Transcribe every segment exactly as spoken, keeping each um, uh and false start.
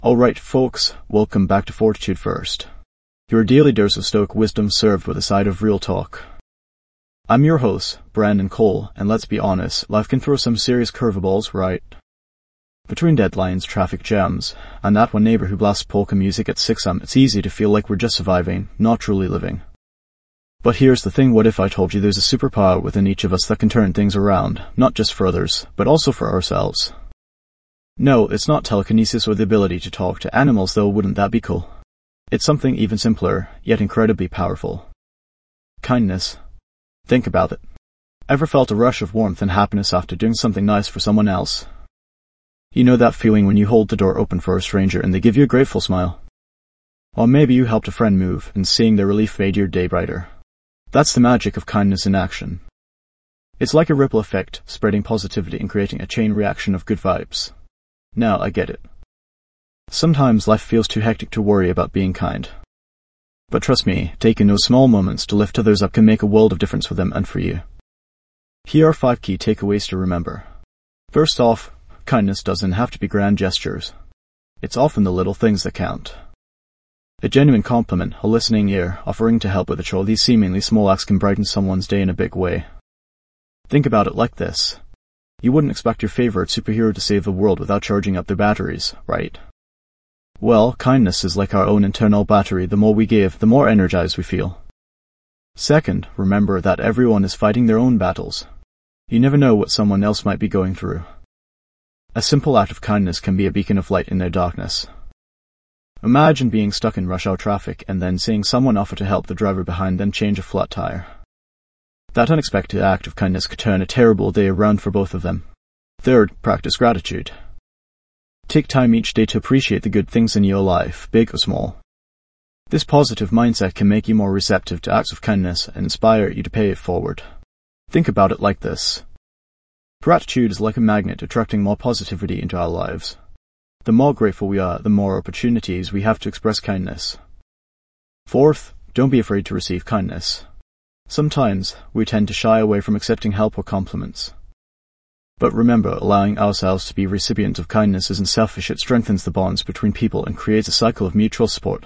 Alright folks, welcome back to Fortitude First. Your daily dose of stoic wisdom served with a side of real talk. I'm your host, Brandon Cole, and let's be honest, life can throw some serious curveballs, right? Between deadlines, traffic jams, and that one neighbor who blasts polka music at six a m, it's easy to feel like we're just surviving, not truly living. But here's the thing, what if I told you there's a superpower within each of us that can turn things around, not just for others, but also for ourselves? No, it's not telekinesis or the ability to talk to animals, though wouldn't that be cool? It's something even simpler, yet incredibly powerful. Kindness. Think about it. Ever felt a rush of warmth and happiness after doing something nice for someone else? You know that feeling when you hold the door open for a stranger and they give you a grateful smile? Or maybe you helped a friend move and seeing their relief made your day brighter. That's the magic of kindness in action. It's like a ripple effect, spreading positivity and creating a chain reaction of good vibes. Now I get it. Sometimes life feels too hectic to worry about being kind. But trust me, taking those small moments to lift others up can make a world of difference for them and for you. Here are five key takeaways to remember. First off, kindness doesn't have to be grand gestures. It's often the little things that count. A genuine compliment, a listening ear, offering to help with a chore, these seemingly small acts can brighten someone's day in a big way. Think about it like this. You wouldn't expect your favorite superhero to save the world without charging up their batteries, right? Well, kindness is like our own internal battery. The more we give, the more energized we feel. Second, remember that everyone is fighting their own battles. You never know what someone else might be going through. A simple act of kindness can be a beacon of light in their darkness. Imagine being stuck in rush hour traffic and then seeing someone offer to help the driver behind them change a flat tire. That unexpected act of kindness could turn a terrible day around for both of them. Third, practice gratitude. Take time each day to appreciate the good things in your life, big or small. This positive mindset can make you more receptive to acts of kindness and inspire you to pay it forward. Think about it like this. Gratitude is like a magnet attracting more positivity into our lives. The more grateful we are, the more opportunities we have to express kindness. Fourth, don't be afraid to receive kindness. Sometimes we tend to shy away from accepting help or compliments. But remember, allowing ourselves to be recipients of kindness isn't selfish. It strengthens the bonds between people and creates a cycle of mutual support.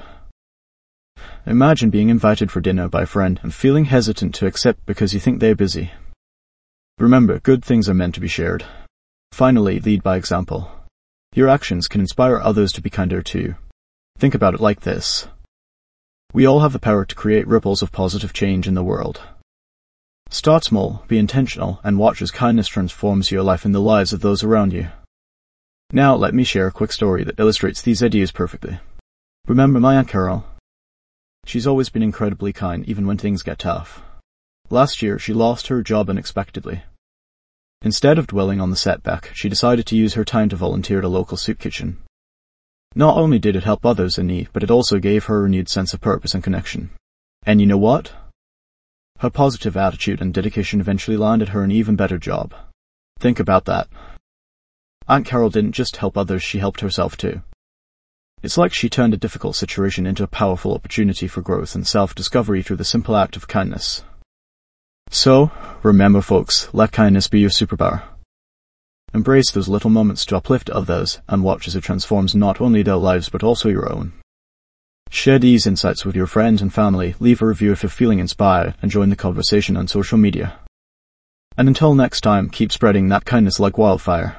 Imagine being invited for dinner by a friend and feeling hesitant to accept because you think they're busy. Remember, good things are meant to be shared. Finally, lead by example. Your actions can inspire others to be kinder too. Think about it like this. We all have the power to create ripples of positive change in the world. Start small, be intentional, and watch as kindness transforms your life and the lives of those around you. Now let me share a quick story that illustrates these ideas perfectly. Remember my Aunt Carol? She's always been incredibly kind, even when things get tough. Last year, she lost her job unexpectedly. Instead of dwelling on the setback, she decided to use her time to volunteer at a local soup kitchen. Not only did it help others in need, but it also gave her a renewed sense of purpose and connection. And you know what? Her positive attitude and dedication eventually landed her an even better job. Think about that. Aunt Carol didn't just help others, she helped herself too. It's like she turned a difficult situation into a powerful opportunity for growth and self-discovery through the simple act of kindness. So, remember folks, let kindness be your superpower. Embrace those little moments to uplift others and watch as it transforms not only their lives but also your own. Share these insights with your friends and family, leave a review if you're feeling inspired, and join the conversation on social media. And until next time, keep spreading that kindness like wildfire.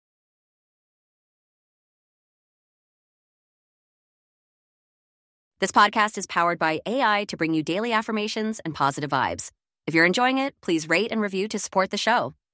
This podcast is powered by A I to bring you daily affirmations and positive vibes. If you're enjoying it, please rate and review to support the show.